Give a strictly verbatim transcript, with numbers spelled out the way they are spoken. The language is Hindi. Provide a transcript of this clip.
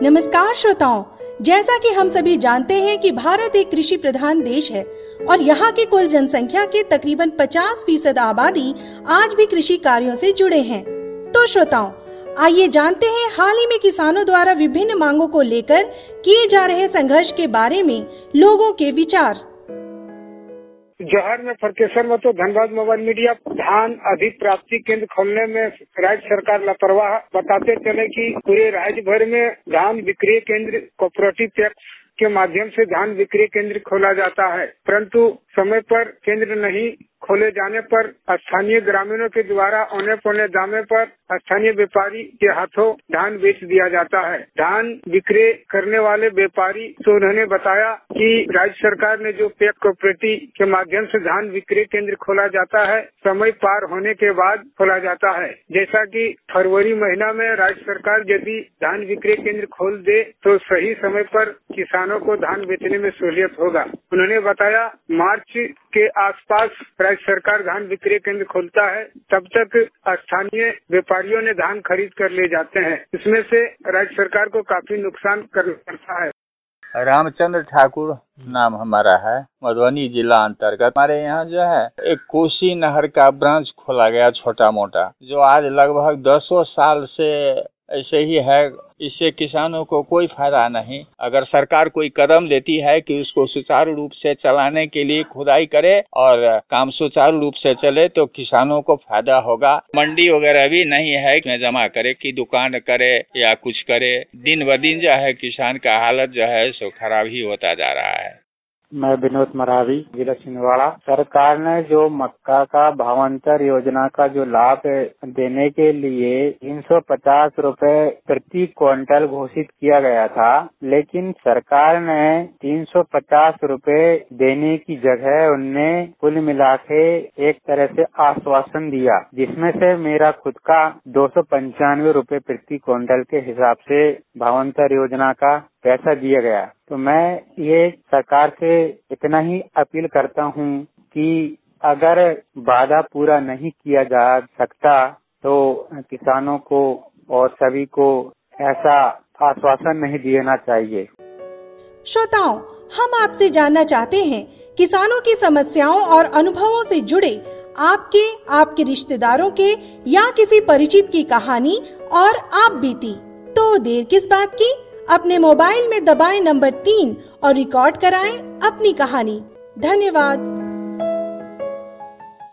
नमस्कार श्रोताओं, जैसा कि हम सभी जानते हैं कि भारत एक कृषि प्रधान देश है और यहाँ की कुल जनसंख्या के तकरीबन पचास फीसद आबादी आज भी कृषि कार्यों से जुड़े हैं। तो श्रोताओं, आइए जानते हैं हाल ही में किसानों द्वारा विभिन्न मांगों को लेकर किए जा रहे संघर्ष के बारे में लोगों के विचार। जोहार में फरकेश्वर में तो धनबाद मोबाइल मीडिया धान अधिक प्राप्ति केंद्र खोलने में राज्य सरकार लापरवाह बताते चले कि पूरे राज्य भर में धान विक्रय केंद्र कोऑपरेटिव टैक्स के माध्यम से धान विक्रय केंद्र खोला जाता है, परंतु समय पर केंद्र नहीं खोले जाने पर स्थानीय ग्रामीणों के द्वारा औने पौने दामे पर स्थानीय व्यापारी के हाथों धान बेच दिया जाता है। धान विक्रय करने वाले व्यापारी तो उन्होंने बताया कि राज्य सरकार ने जो पैक कोऑपरेटिव के माध्यम से धान विक्रय केंद्र खोला जाता है, समय पार होने के बाद खोला जाता है। जैसा कि फरवरी महीना में राज्य सरकार यदि धान विक्रय केंद्र खोल दे तो सही समय पर किसानों को धान बेचने में सहूलियत होगा। उन्होंने बताया मार्च के आसपास राज्य सरकार धान विक्रय केंद्र खोलता है, तब तक स्थानीय व्यापारियों ने धान खरीद कर ले जाते हैं। इसमें से राज्य सरकार को काफी नुकसान करना पड़ता है। रामचंद्र ठाकुर नाम हमारा है, मधुबनी जिला अंतर्गत। हमारे यहाँ जो है एक कोसी नहर का ब्रांच खोला गया छोटा मोटा, जो आज लगभग दसों साल से ऐसे ही है। इससे किसानों को कोई फायदा नहीं। अगर सरकार कोई कदम लेती है कि उसको सुचारू रूप से चलाने के लिए खुदाई करे और काम सुचारू रूप से चले तो किसानों को फायदा होगा। मंडी वगैरह भी नहीं है कि जमा करे कि दुकान करे या कुछ करे। दिन ब दिन जो है किसान का हालत जो है सो खराब ही होता जा रहा है। मैं विनोद मरावी, जिला छिंदवाड़ा। सरकार ने जो मक्का का भावांतर योजना का जो लाभ देने के लिए तीन सौ पचास रुपए प्रति क्विंटल घोषित किया गया था, लेकिन सरकार ने तीन सौ पचास रुपए देने की जगह उनने कुल मिला के एक तरह से आश्वासन दिया, जिसमें से मेरा खुद का दो सौ पंचानवे रुपए प्रति क्विंटल के हिसाब से भावांतर योजना का पैसा दिया गया। तो मैं ये सरकार से इतना ही अपील करता हूँ कि अगर वादा पूरा नहीं किया जा सकता तो किसानों को और सभी को ऐसा आश्वासन नहीं देना चाहिए। श्रोताओं, हम आपसे जानना चाहते हैं किसानों की समस्याओं और अनुभवों से जुड़े आपके, आपके रिश्तेदारों के या किसी परिचित की कहानी और आप बीती। तो देर किस बात की, अपने मोबाइल में दबाएं नंबर तीन और रिकॉर्ड कराएं अपनी कहानी। धन्यवाद।